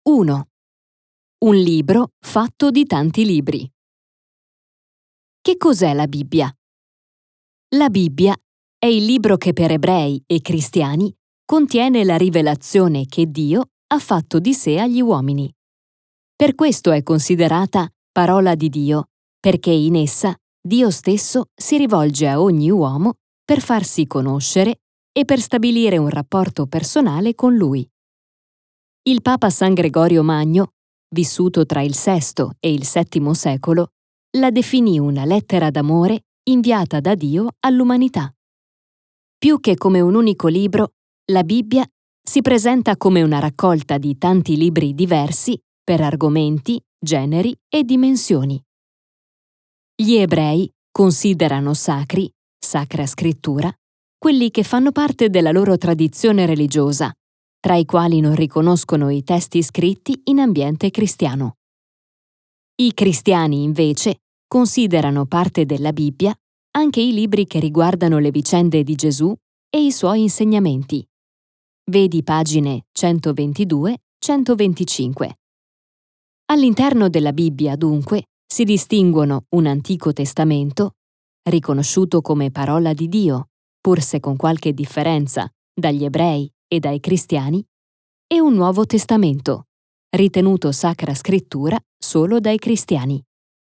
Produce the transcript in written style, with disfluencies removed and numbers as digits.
1. Un libro fatto di tanti libri. Che cos'è la Bibbia? La Bibbia è il libro che per ebrei e cristiani contiene la rivelazione che Dio ha fatto di sé agli uomini. Per questo è considerata parola di Dio, perché in essa Dio stesso si rivolge a ogni uomo per farsi conoscere e per stabilire un rapporto personale con Lui. Il Papa San Gregorio Magno, vissuto tra il VI e il VII secolo, la definì una lettera d'amore inviata da Dio all'umanità. Più che come un unico libro, la Bibbia si presenta come una raccolta di tanti libri diversi per argomenti, generi e dimensioni. Gli ebrei considerano sacri, Sacra Scrittura, quelli che fanno parte della loro tradizione religiosa, tra i quali non riconoscono i testi scritti in ambiente cristiano. I cristiani, invece, considerano parte della Bibbia anche i libri che riguardano le vicende di Gesù e i suoi insegnamenti. Vedi pagine 122-125. All'interno della Bibbia, dunque, si distinguono un Antico Testamento, riconosciuto come parola di Dio, pur se con qualche differenza, dagli ebrei e dai cristiani, e un Nuovo Testamento, ritenuto Sacra Scrittura solo dai cristiani.